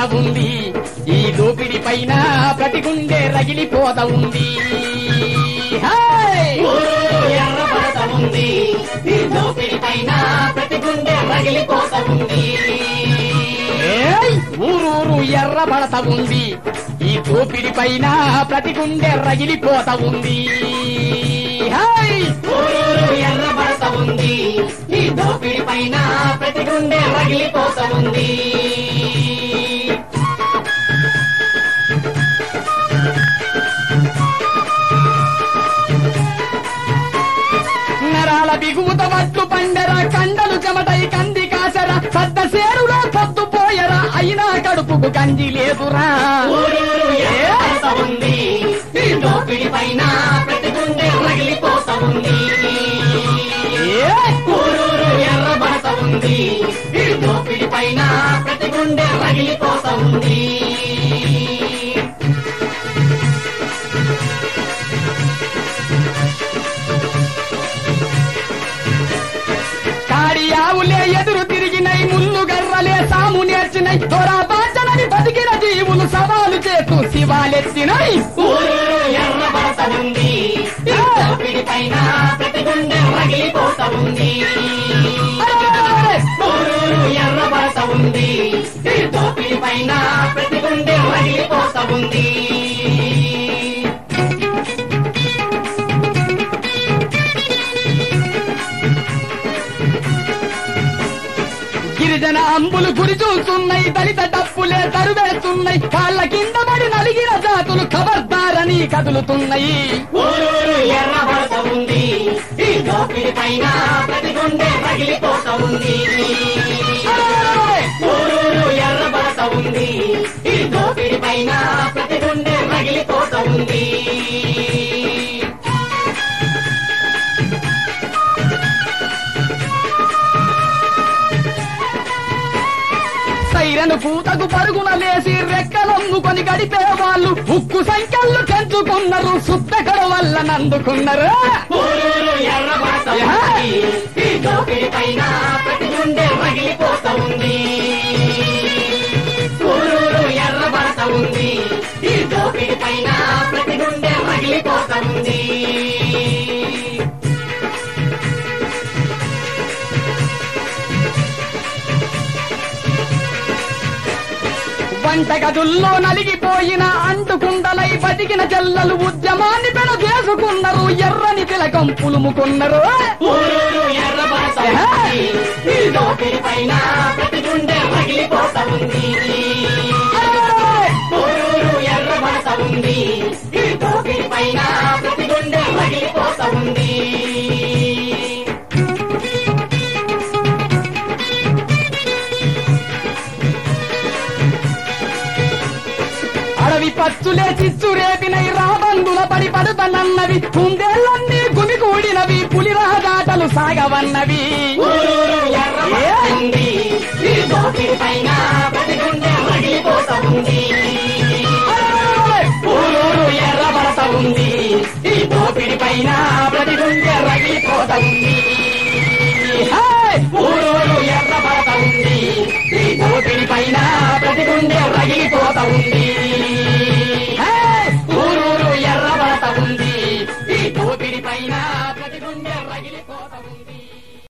ఉంది, ఈ దోపిడి పైన ప్రతి గుండె రగిలిపోత ఉంది. ఎర్రబడత ఉంది, ఈ దోపిడి పైన ప్రతి గుండె రగిలిపోత ఉంది. ఊరూరు ఎర్రబడత ఉంది, ఈ దోపిడి పైన ప్రతి గుండె రగిలిపోత ఉంది. ఊరూరు ఎర్రబడత ఉంది, ఈ దోపిడి పైన ప్రతి గుండె రగిలిపోత ఉంది. నరాల బిగుముత వడ్లు పండర, కండలు చెమటై కంది కాసర, సద్ద సేరులో పొద్దుపోయరా, అయినా కడుపుకు గంజి లేదురా. ఊరూరు ఎర్రబడత ఉంది, ఈ దోపిడి పైన ప్రతి గుండె రగిలిపోత ఉంది. ఊరూరు ఎర్రబడత ఉంది, ఈ దోపిడి పైన ప్రతి గుండె రగిలిపోత ఉంది. కాడి ఆవులే ఎదురు తిరిగినై, ముళ్ళు గర్రలే సాము నేర్చినై, దొరా బాచనని బతికిన జీవులు సవాలు చేస్తూ శివాలెత్తినై. ఊరూరు ఎర్రబడత ఉంది, ఈ దోపిడి పైన ప్రతి గుండె రగిలిపోత ఉంది. ఊరూరు ఎర్రబడత ఉంది, ఈ దోపిడి పైన ప్రతి గుండె రగిలిపోత ఉంది. గిరిజన అంబులు గురి చూస్తున్నాయి, దళిత డప్పులే తరువేస్తున్నాయి, కాళ్ళ కింద పడి నలిగిన జాతులు ఖబర్దారని కదులుతున్నాయి. ఊరూరు ఎర్రబడత ఉంది, ఈ దోపిడి పైన ప్రతి గుండె రగిలిపోత ఉంది. ఊరూరు ఎర్రబడత ఉంది, ఈ దోపిడి పైన ప్రతి గుండె రగిలిపోత ఉంది. సైరను పూతకు పరుగున లేసి రెక్కలొంగుకొని గడిపే వాళ్ళు ఉక్కు సంఖ్యలు పెంచుకున్నారు, సుత్తకడ వల్ల నందుకున్నారు. ఊరూరు ఎర్రబడత ఉంది, ఈ దోపిడి పైన ప్రతి గుండె రగిలిపోత ఉంది. ఊరూరు ఎర్రబడత ఉంది, ఈ దోపిడి పైన ప్రతి గుండె రగిలిపోత ఉంది. వంటగదుల్లో నలిగిపోయిన అంటుకుండలై బతికిన చెల్లలు ఉద్యమాన్ని పెనదేసుకున్నారు, ఎర్రని తిలకం పులుముకున్నారు. ఊరూరు ఎర్రబడత ఉంది, ఈ దోపిడి పైన ప్రతి గుండె రగిలిపోత ఉంది. ఊరూరు ఎర్రబడత ఉంది, ఈ దోపిడి పైన ప్రతి గుండె రగిలిపోత ఉంది. అడవి పచ్చులే చిచ్చు రేపినై, రాబందుల పడి పడుతనన్నవి, కుందేళ్లన్నీ గుమికూడినవి, పులి రహదాటలు సాగవన్నవి. ఊరూరు ఎర్రబడత ఉంది, ఈ దోపిడి పైన ప్రతి గుండె రగిలిపోత ఉంది. ఊరూరు ఎర్రబడత ఉంది, ఈ దోపిడి పైన ప్రతి